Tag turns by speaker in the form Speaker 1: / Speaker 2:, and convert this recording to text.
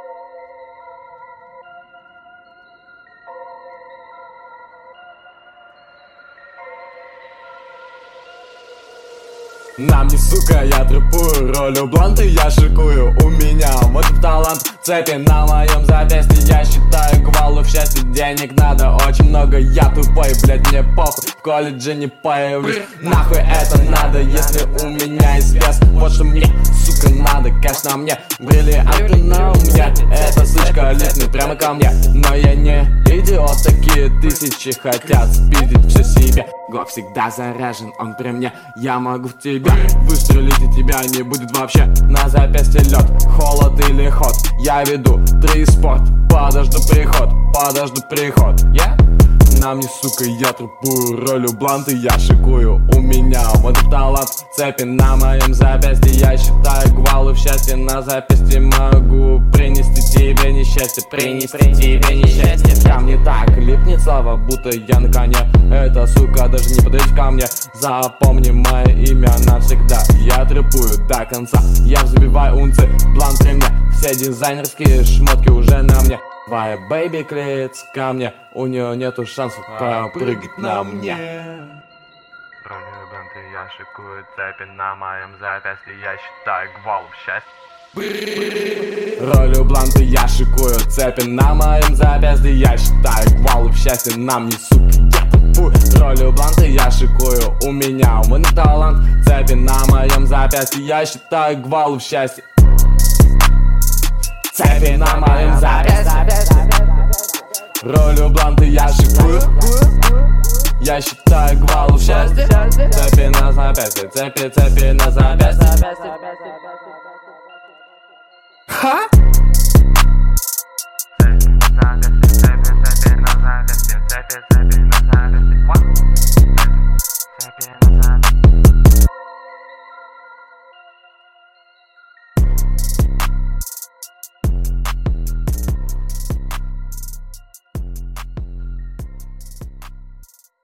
Speaker 1: На мне, сука, я трепую, ролю бланты я шикую. У меня вот талант, цепи на моем запястье. Я считаю гвалу в счастье, денег надо очень много. Я тупой, блять, мне похуй, в колледже не появлюсь. Нахуй это надо, если у меня есть вес. Вот что мне, сука, надо, кэш на мне. Бриллианты на мне, эта сучка липнет прямо ко мне. Но я не идиот, такие тысячи хотят спиздить все себе. Глок всегда заряжен, он при мне, я могу в тебя выстрелить, и тебя не будет вообще. На запястье лед, холод или ход, я веду 3 спорт. Подожду приход, yeah? На мне, сука, я трупую, ролю бланты я шикую. У меня вот талант, цепи на моем запястье. Я считаю гвалу в счастье, на запястье могу принести тебе несчастье. Ко мне так липнет слава, будто я на коне. Эта сука даже не подойдет ко мне. Запомни мое имя навсегда. Я трепую до конца, я забиваю унции, блант при мне. Все дизайнерские шмотки уже на мне. Твоя бэйби клеится ко мне, у нее нету шансов попрыгать на мне.
Speaker 2: Ролю бланты я шикую, цепи на моем запястье. Я считаю гвалу в счастье.
Speaker 1: Ролю бланты я шикую, цепи на моем запястье. Я считаю гвалу в счастье, на мне, сука, я тупую. Ролю бланты я шикую, у меня вон талант, цепи на моем запястье. Я считаю гвалу в счастье. Цепи на моем запястье. Ролю бланты я шикую, я считаю гвалу в счастье. Цепи на запястье, цепи на запястье. Ха?
Speaker 2: Цепи на запястье, цепи на запястье, цепи на запястье.